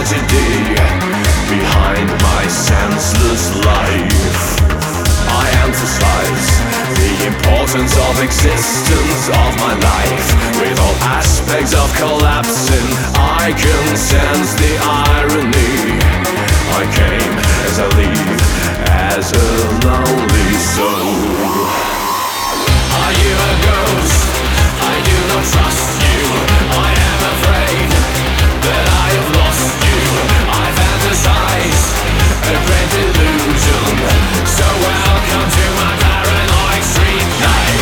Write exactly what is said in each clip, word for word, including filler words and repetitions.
tragedy behind my senseless life. I emphasize the importance of existence of my life. With all aspects of collapsing, I can sense the irony. I came as I leave, as a lonely soul. Are you a ghost? I do not trust you. I am afraid that I have lost you. I fantasize a great illusion. So welcome to my paranoid street night.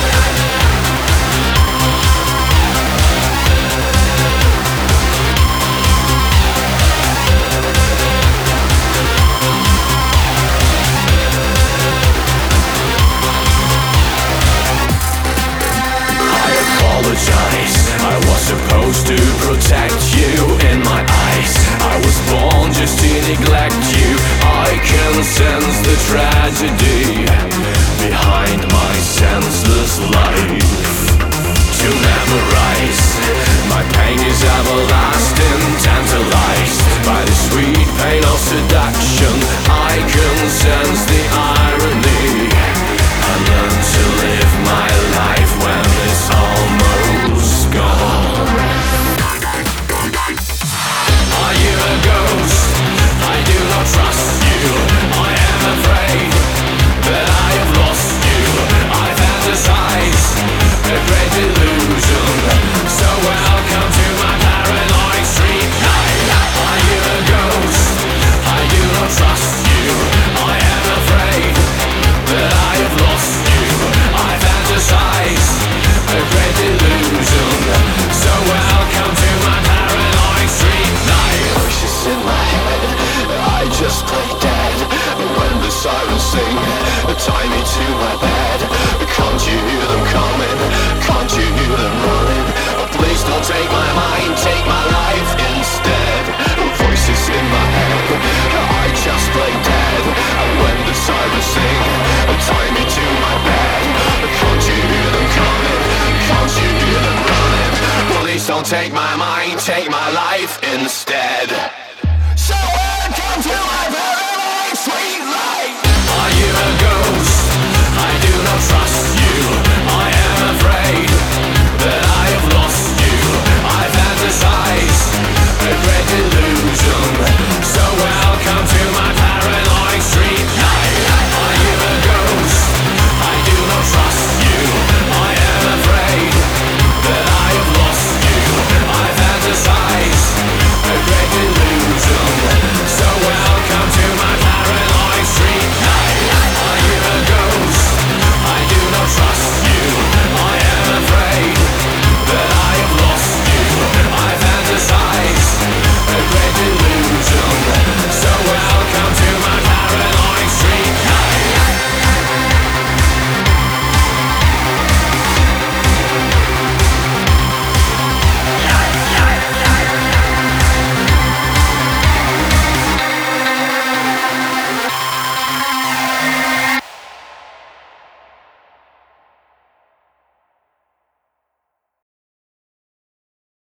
I was supposed to protect you in my eyes. I was born just to neglect you. I can sense the tragedy behind my senseless life. To memorize, my pain is everlasting, tantalized by the sweet pain of seduction. I can sense the irony. I learned to live my life when it's almost gone. Are you a ghost? I do not trust you. I am afraid that I have lost you. I fantasize a great illusion. So welcome to my paranoid street night. Are you a ghost? I do not trust you. I am afraid that I have lost you. I fantasize a great illusion. So welcome to my paranoid street night. Voices in my head, I just play dead. When the sirens sing, tie me to my bed. Can't you hear them coming? Can't you hear them running? Please don't take my mind, take my life instead. Voices in my head, I just play dead. When the sirens sing, tie me to my bed. Can't you hear them coming? Can't you hear them running? Please don't take my mind, take my life instead. So welcome to my paranoid sweet life. Are you a ghost? I do not trust you.